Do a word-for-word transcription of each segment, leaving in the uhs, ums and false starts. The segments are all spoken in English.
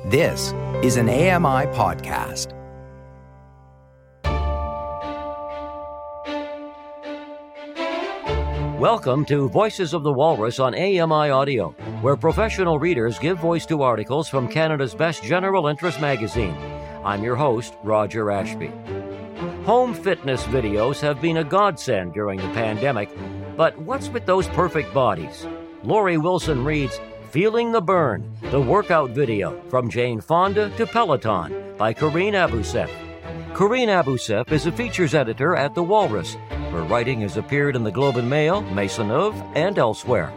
This is an A M I podcast. Welcome to Voices of the Walrus on A M I Audio, where professional readers give voice to articles from Canada's best general interest magazine. I'm your host, Roger Ashby. Home fitness videos have been a godsend during the pandemic, but what's with those perfect bodies? Lori Wilson reads Feeling the Burn, the workout video from Jane Fonda to Peloton by Karine Abouseif. Karine Abouseif is a features editor at The Walrus. Her writing has appeared in the Globe and Mail, Maisonneuve, and elsewhere.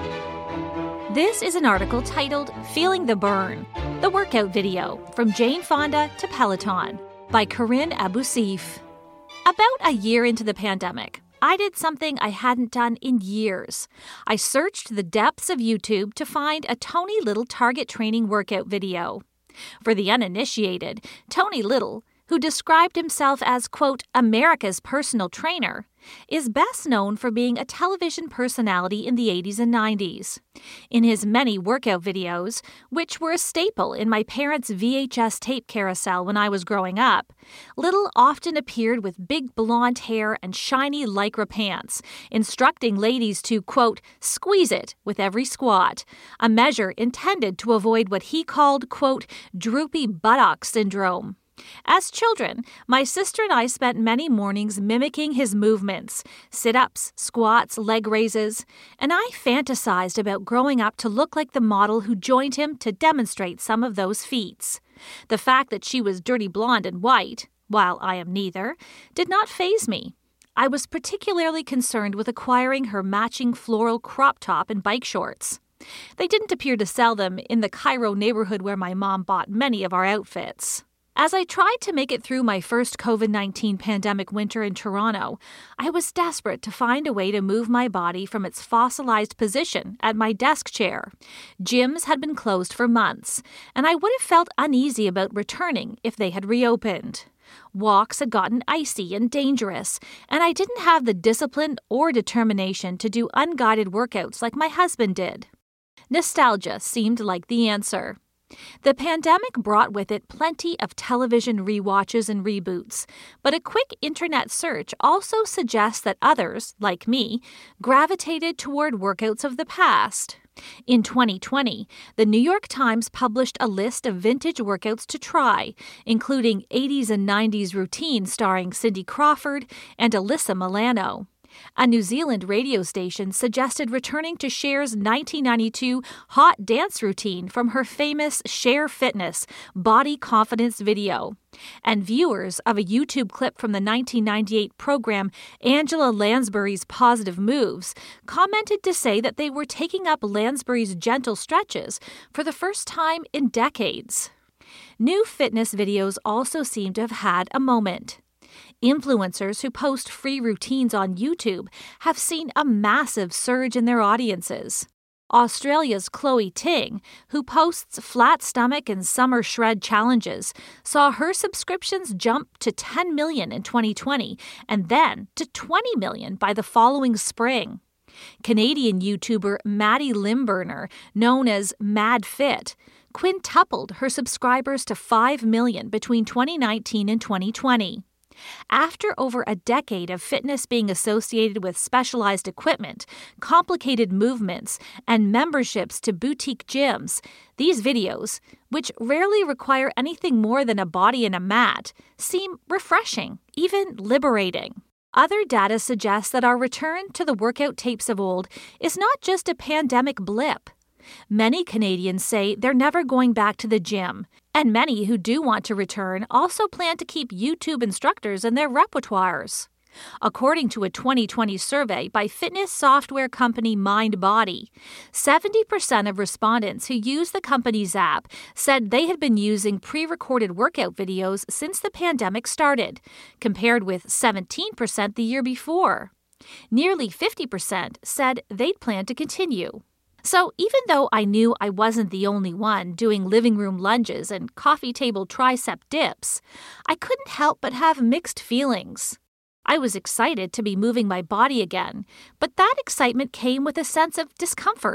This is an article titled Feeling the Burn, the workout video from Jane Fonda to Peloton by Karine Abouseif. About a year into the pandemic, I did something I hadn't done in years. I searched the depths of YouTube to find a Tony Little target training workout video. For the uninitiated, Tony Little, who described himself as, quote, America's personal trainer, is best known for being a television personality in the eighties and nineties. In his many workout videos, which were a staple in my parents' V H S tape carousel when I was growing up, Little often appeared with big blonde hair and shiny lycra pants, instructing ladies to, quote, squeeze it with every squat, a measure intended to avoid what he called, quote, droopy buttock syndrome. As children, my sister and I spent many mornings mimicking his movements, sit-ups, squats, leg raises, and I fantasized about growing up to look like the model who joined him to demonstrate some of those feats. The fact that she was dirty blonde and white, while I am neither, did not faze me. I was particularly concerned with acquiring her matching floral crop top and bike shorts. They didn't appear to sell them in the Cairo neighborhood where my mom bought many of our outfits. As I tried to make it through my first covid nineteen pandemic winter in Toronto, I was desperate to find a way to move my body from its fossilized position at my desk chair. Gyms had been closed for months, and I would have felt uneasy about returning if they had reopened. Walks had gotten icy and dangerous, and I didn't have the discipline or determination to do unguided workouts like my husband did. Nostalgia seemed like the answer. The pandemic brought with it plenty of television rewatches and reboots, but a quick internet search also suggests that others, like me, gravitated toward workouts of the past. In twenty twenty, the New York Times published a list of vintage workouts to try, including eighties and nineties routines starring Cindy Crawford and Alyssa Milano. A New Zealand radio station suggested returning to Cher's nineteen ninety-two hot dance routine from her famous Cher Fitness Body Confidence video. And viewers of a YouTube clip from the nineteen ninety-eight program Angela Lansbury's Positive Moves commented to say that they were taking up Lansbury's gentle stretches for the first time in decades. New fitness videos also seem to have had a moment. Influencers who post free routines on YouTube have seen a massive surge in their audiences. Australia's Chloe Ting, who posts flat stomach and summer shred challenges, saw her subscriptions jump to ten million in twenty twenty and then to twenty million by the following spring. Canadian YouTuber Maddie Limburner, known as Mad Fit, quintupled her subscribers to five million between twenty nineteen and twenty twenty. After over a decade of fitness being associated with specialized equipment, complicated movements, and memberships to boutique gyms, these videos, which rarely require anything more than a body and a mat, seem refreshing, even liberating. Other data suggests that our return to the workout tapes of old is not just a pandemic blip. Many Canadians say they're never going back to the gym, and many who do want to return also plan to keep YouTube instructors in their repertoires. According to a twenty twenty survey by fitness software company MindBody, seventy percent of respondents who use the company's app said they had been using pre-recorded workout videos since the pandemic started, compared with seventeen percent the year before. Nearly fifty percent said they'd plan to continue. So even though I knew I wasn't the only one doing living room lunges and coffee table tricep dips, I couldn't help but have mixed feelings. I was excited to be moving my body again, but that excitement came with a sense of discomfort.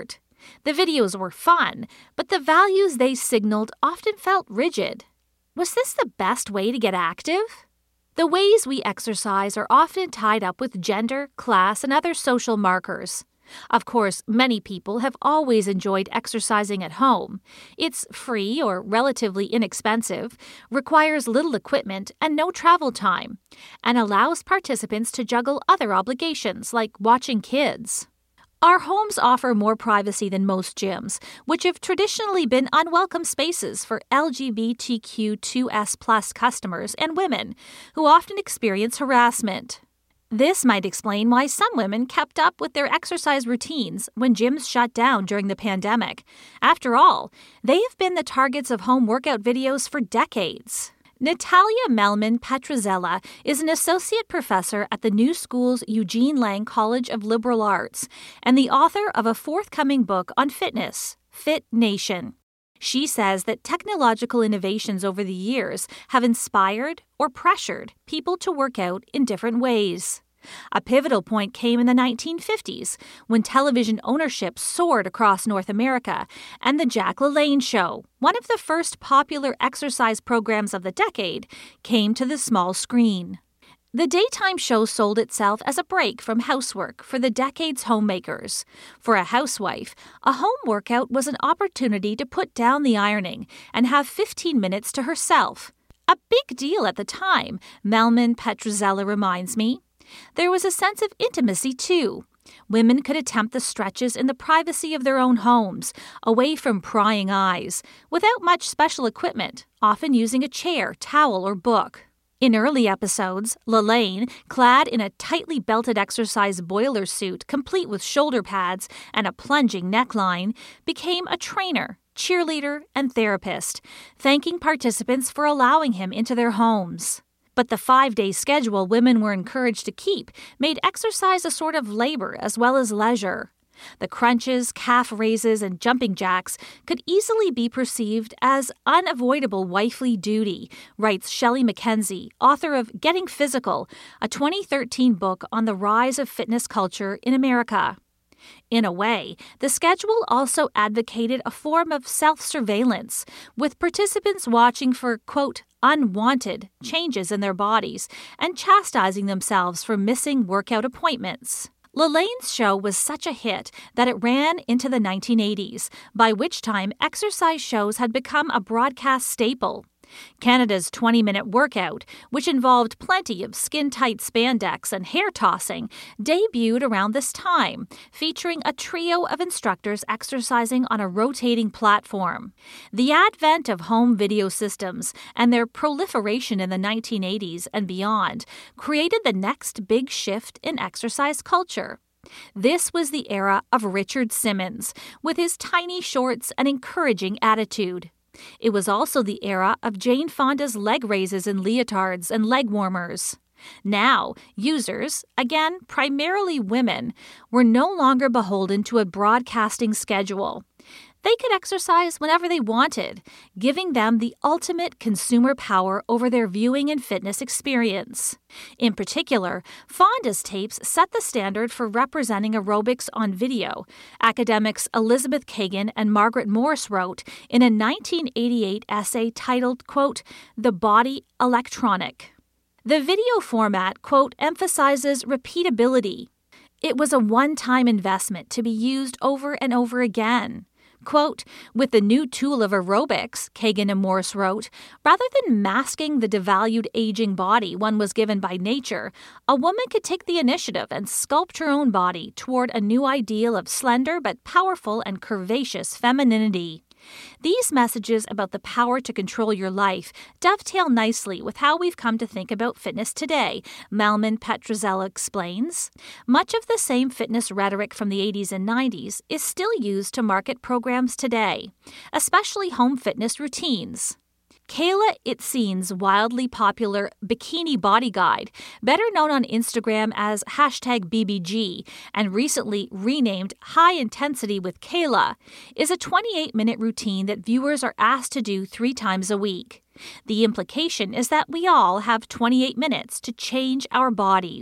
The videos were fun, but the values they signaled often felt rigid. Was this the best way to get active? The ways we exercise are often tied up with gender, class, and other social markers. Of course, many people have always enjoyed exercising at home. It's free or relatively inexpensive, requires little equipment and no travel time, and allows participants to juggle other obligations like watching kids. Our homes offer more privacy than most gyms, which have traditionally been unwelcome spaces for L G B T Q two S plus customers and women, who often experience harassment. This might explain why some women kept up with their exercise routines when gyms shut down during the pandemic. After all, they have been the targets of home workout videos for decades. Natalia Melman-Petruzella is an associate professor at the New School's Eugene Lang College of Liberal Arts and the author of a forthcoming book on fitness, Fit Nation. She says that technological innovations over the years have inspired or pressured people to work out in different ways. A pivotal point came in the nineteen fifties when television ownership soared across North America and the Jack LaLanne Show, one of the first popular exercise programs of the decade, came to the small screen. The daytime show sold itself as a break from housework for the decade's homemakers. For a housewife, a home workout was an opportunity to put down the ironing and have fifteen minutes to herself. A big deal at the time, Melman-Petruzella reminds me. There was a sense of intimacy, too. Women could attempt the stretches in the privacy of their own homes, away from prying eyes, without much special equipment, often using a chair, towel, or book. In early episodes, LaLanne, clad in a tightly belted exercise boiler suit complete with shoulder pads and a plunging neckline, became a trainer, cheerleader, and therapist, thanking participants for allowing him into their homes. But the five-day schedule women were encouraged to keep made exercise a sort of labor as well as leisure. The crunches, calf raises, and jumping jacks could easily be perceived as unavoidable wifely duty, writes Shelley Mackenzie, author of Getting Physical, a twenty thirteen book on the rise of fitness culture in America. In a way, the schedule also advocated a form of self-surveillance, with participants watching for, quote, unwanted changes in their bodies and chastising themselves for missing workout appointments. LaLanne's show was such a hit that it ran into the nineteen eighties, by which time exercise shows had become a broadcast staple. Canada's twenty-minute workout, which involved plenty of skin-tight spandex and hair tossing, debuted around this time, featuring a trio of instructors exercising on a rotating platform. The advent of home video systems and their proliferation in the nineteen eighties and beyond created the next big shift in exercise culture. This was the era of Richard Simmons, with his tiny shorts and encouraging attitude. It was also the era of Jane Fonda's leg raises in leotards and leg warmers. Now, users, again primarily women, were no longer beholden to a broadcasting schedule. They could exercise whenever they wanted, giving them the ultimate consumer power over their viewing and fitness experience. In particular, Fonda's tapes set the standard for representing aerobics on video, academics Elizabeth Kagan and Margaret Morse wrote in a nineteen eighty-eight essay titled, quote, The Body Electronic. The video format, quote, emphasizes repeatability. It was a one-time investment to be used over and over again. Quote, with the new tool of aerobics, Kagan and Morse wrote, rather than masking the devalued aging body one was given by nature, a woman could take the initiative and sculpt her own body toward a new ideal of slender but powerful and curvaceous femininity. These messages about the power to control your life dovetail nicely with how we've come to think about fitness today, Melman-Petruzella explains. Much of the same fitness rhetoric from the eighties and nineties is still used to market programs today, especially home fitness routines. Kayla Itsines' wildly popular Bikini Body Guide, better known on Instagram as hashtag B B G and recently renamed High Intensity with Kayla, is a twenty-eight minute routine that viewers are asked to do three times a week. The implication is that we all have twenty-eight minutes to change our bodies.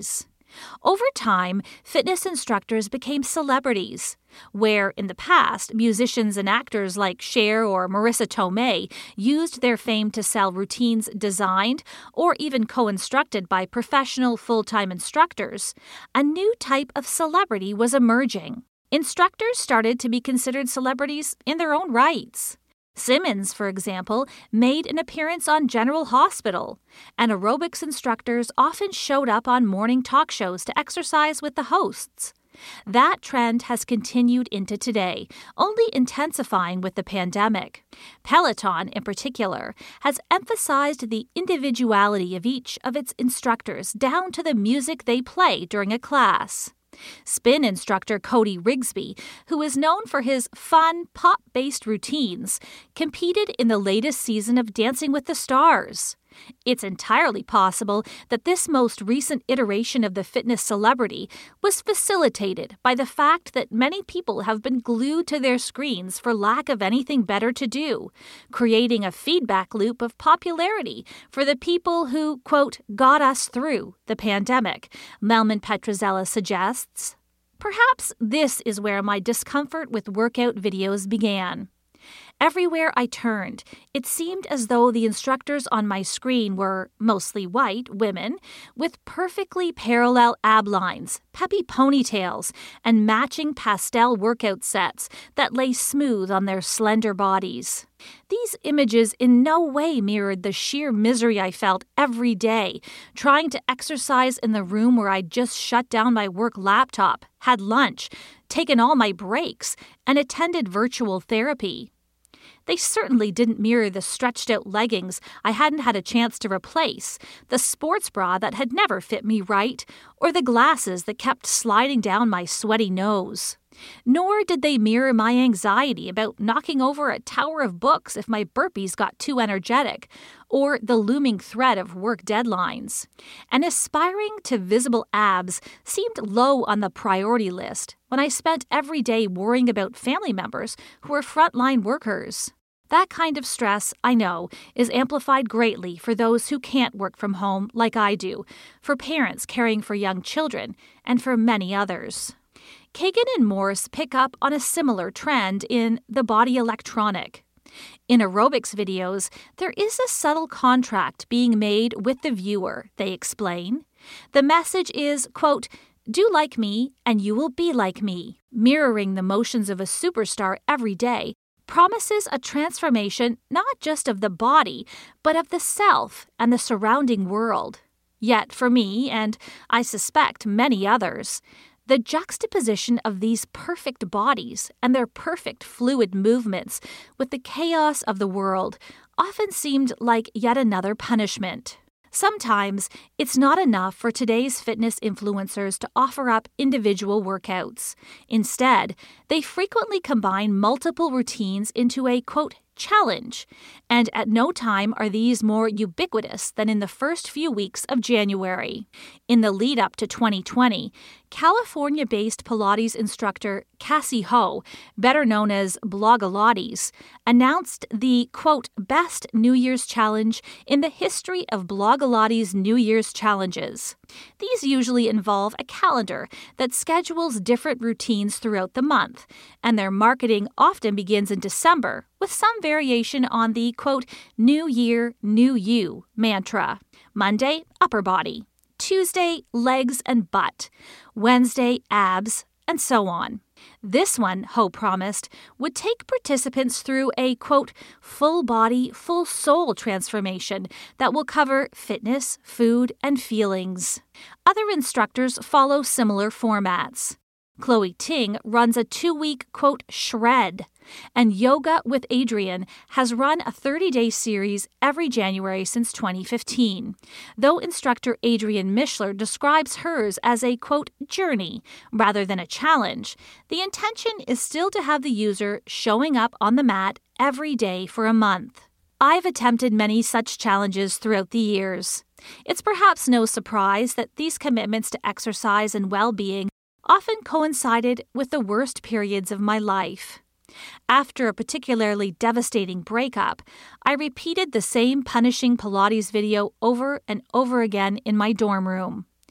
Over time, fitness instructors became celebrities, where in the past, musicians and actors like Cher or Marissa Tomei used their fame to sell routines designed or even co-instructed by professional full-time instructors. A new type of celebrity was emerging. Instructors started to be considered celebrities in their own rights. Simmons, for example, made an appearance on General Hospital, and aerobics instructors often showed up on morning talk shows to exercise with the hosts. That trend has continued into today, only intensifying with the pandemic. Peloton, in particular, has emphasized the individuality of each of its instructors down to the music they play during a class. Spin instructor Cody Rigsby, who is known for his fun, pop-based routines, competed in the latest season of Dancing with the Stars. It's entirely possible that this most recent iteration of the fitness celebrity was facilitated by the fact that many people have been glued to their screens for lack of anything better to do, creating a feedback loop of popularity for the people who, quote, got us through the pandemic, Melman Petrozella suggests. Perhaps this is where my discomfort with workout videos began. Everywhere I turned, it seemed as though the instructors on my screen were mostly white women with perfectly parallel ab lines, peppy ponytails, and matching pastel workout sets that lay smooth on their slender bodies. These images in no way mirrored the sheer misery I felt every day trying to exercise in the room where I'd just shut down my work laptop, had lunch, taken all my breaks, and attended virtual therapy. They certainly didn't mirror the stretched-out leggings I hadn't had a chance to replace, the sports bra that had never fit me right, or the glasses that kept sliding down my sweaty nose. Nor did they mirror my anxiety about knocking over a tower of books if my burpees got too energetic, or the looming threat of work deadlines. And aspiring to visible abs seemed low on the priority list when I spent every day worrying about family members who were frontline workers. That kind of stress, I know, is amplified greatly for those who can't work from home like I do, for parents caring for young children, and for many others. Kagan and Morse pick up on a similar trend in The Body Electronic. In aerobics videos, there is a subtle contract being made with the viewer, they explain. The message is, quote, do like me and you will be like me. Mirroring the motions of a superstar every day promises a transformation not just of the body, but of the self and the surrounding world. Yet for me, and I suspect many others, the juxtaposition of these perfect bodies and their perfect fluid movements with the chaos of the world often seemed like yet another punishment. Sometimes it's not enough for today's fitness influencers to offer up individual workouts. Instead, they frequently combine multiple routines into a, quote, challenge, and at no time are these more ubiquitous than in the first few weeks of January. In the lead-up to twenty twenty, California-based Pilates instructor Cassie Ho, better known as Blogilates, announced the, quote, best New Year's challenge in the history of Blogilates New Year's challenges. These usually involve a calendar that schedules different routines throughout the month, and their marketing often begins in December with some variation on the, quote, New Year, New You mantra. Monday, upper body. Tuesday, legs and butt. Wednesday, abs, and so on. This one, Ho promised, would take participants through a, quote, full body, full soul transformation that will cover fitness, food, and feelings. Other instructors follow similar formats. Chloe Ting runs a two-week, quote, shred, and Yoga with Adriene has run a thirty-day series every January since twenty fifteen, though instructor Adrienne Mishler describes hers as a, quote, journey rather than a challenge. The intention is still to have the user showing up on the mat every day for a month. I've attempted many such challenges throughout the years. It's perhaps no surprise that these commitments to exercise and well-being often coincided with the worst periods of my life. After a particularly devastating breakup, I repeated the same punishing Pilates video over and over again in my dorm room.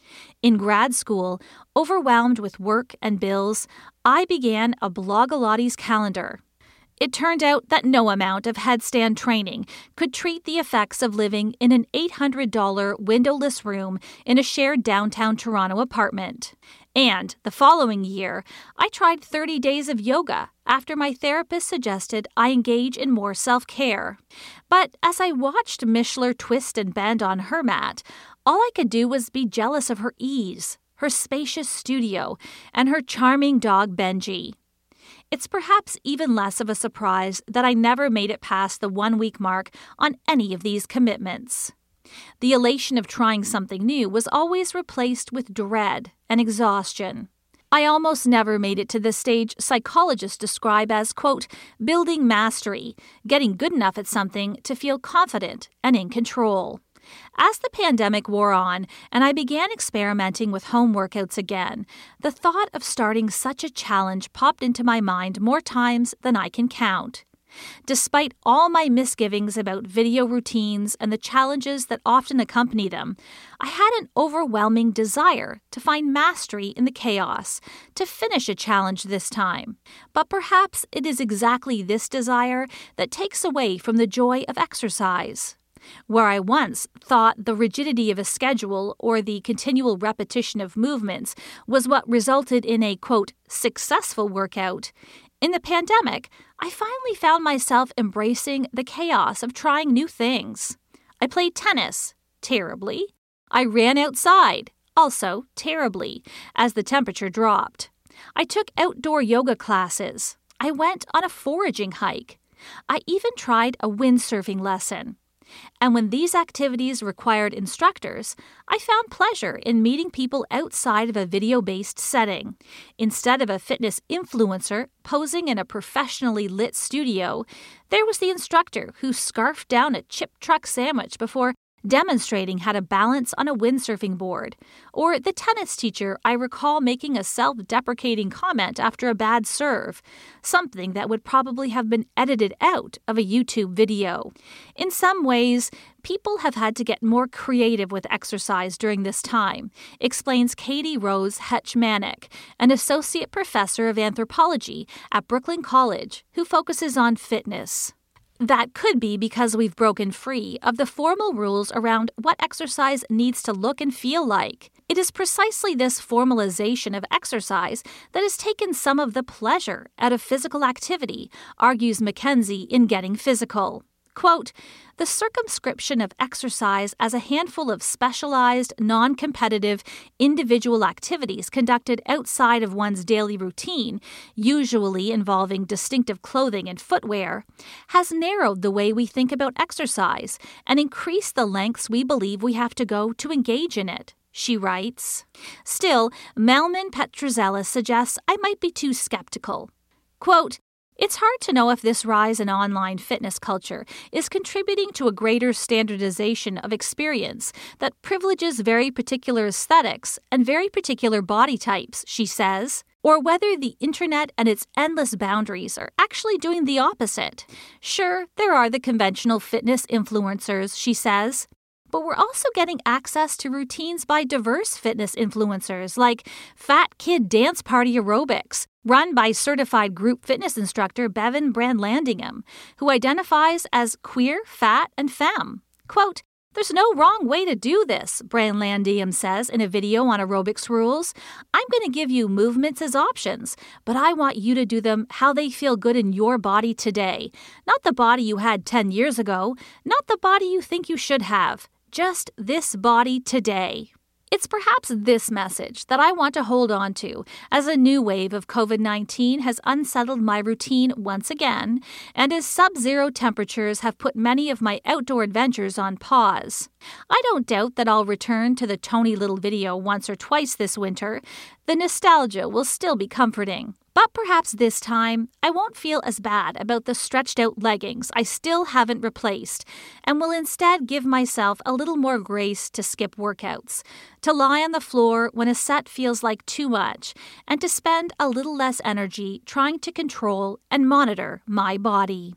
In grad school, overwhelmed with work and bills, I began a Blogilates calendar. It turned out that no amount of headstand training could treat the effects of living in an eight hundred dollars windowless room in a shared downtown Toronto apartment. And the following year, I tried thirty days of yoga after my therapist suggested I engage in more self-care. But as I watched Mishler twist and bend on her mat, all I could do was be jealous of her ease, her spacious studio, and her charming dog Benji. It's perhaps even less of a surprise that I never made it past the one-week mark on any of these commitments. The elation of trying something new was always replaced with dread and exhaustion. I almost never made it to the stage psychologists describe as, quote, building mastery, getting good enough at something to feel confident and in control. As the pandemic wore on and I began experimenting with home workouts again, the thought of starting such a challenge popped into my mind more times than I can count. Despite all my misgivings about video routines and the challenges that often accompany them, I had an overwhelming desire to find mastery in the chaos, to finish a challenge this time. But perhaps it is exactly this desire that takes away from the joy of exercise. Where I once thought the rigidity of a schedule or the continual repetition of movements was what resulted in a, quote, successful workout, in the pandemic, I finally found myself embracing the chaos of trying new things. I played tennis, terribly. I ran outside, also terribly, as the temperature dropped. I took outdoor yoga classes. I went on a foraging hike. I even tried a windsurfing lesson. And when these activities required instructors, I found pleasure in meeting people outside of a video-based setting. Instead of a fitness influencer posing in a professionally lit studio, there was the instructor who scarfed down a chip truck sandwich before demonstrating how to balance on a windsurfing board, or the tennis teacher I recall making a self-deprecating comment after a bad serve, something that would probably have been edited out of a YouTube video. In some ways, people have had to get more creative with exercise during this time, explains Katie Rose Hetch-Manick, an associate professor of anthropology at Brooklyn College who focuses on fitness. That could be because we've broken free of the formal rules around what exercise needs to look and feel like. It is precisely this formalization of exercise that has taken some of the pleasure out of physical activity, argues Mackenzie in Getting Physical. Quote, the circumscription of exercise as a handful of specialized, non-competitive, individual activities conducted outside of one's daily routine, usually involving distinctive clothing and footwear, has narrowed the way we think about exercise and increased the lengths we believe we have to go to engage in it, she writes. Still, Melman Petrozelis suggests I might be too skeptical. Quote, it's hard to know if this rise in online fitness culture is contributing to a greater standardization of experience that privileges very particular aesthetics and very particular body types, she says, or whether the internet and its endless boundaries are actually doing the opposite. Sure, there are the conventional fitness influencers, she says, but we're also getting access to routines by diverse fitness influencers like Fat Kid Dance Party Aerobics, run by certified group fitness instructor Bevan Brandlandingham, who identifies as queer, fat, and femme. Quote, there's no wrong way to do this, Brandlandingham says in a video on aerobics rules. I'm going to give you movements as options, but I want you to do them how they feel good in your body today. Not the body you had ten years ago, not the body you think you should have. Just this body today. It's perhaps this message that I want to hold on to as a new wave of covid nineteen has unsettled my routine once again, and as sub-zero temperatures have put many of my outdoor adventures on pause. I don't doubt that I'll return to the Tony Little video once or twice this winter. The nostalgia will still be comforting. But perhaps this time, I won't feel as bad about the stretched-out leggings I still haven't replaced, and will instead give myself a little more grace to skip workouts, to lie on the floor when a set feels like too much, and to spend a little less energy trying to control and monitor my body.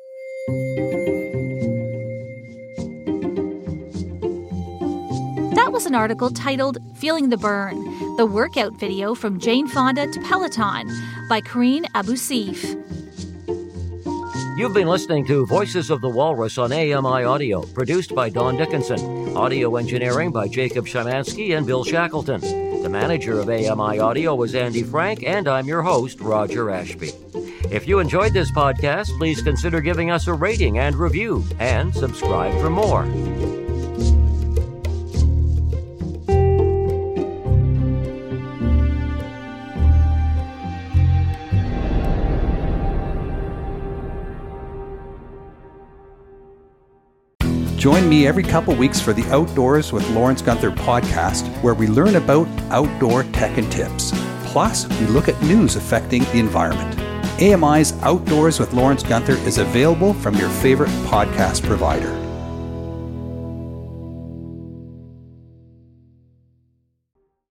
That was an article titled Feeling the Burn, the workout video from Jane Fonda to Peloton by Karine Abouseif. You've been listening to Voices of the Walrus on A M I Audio, produced by Don Dickinson. Audio engineering by Jacob Szymanski and Bill Shackleton. The manager of A M I Audio was Andy Frank, and I'm your host, Roger Ashby. If you enjoyed this podcast, please consider giving us a rating and review, and subscribe for more. Join me every couple weeks for the Outdoors with Lawrence Gunther podcast, where we learn about outdoor tech and tips. Plus, we look at news affecting the environment. A M I's Outdoors with Lawrence Gunther is available from your favorite podcast provider.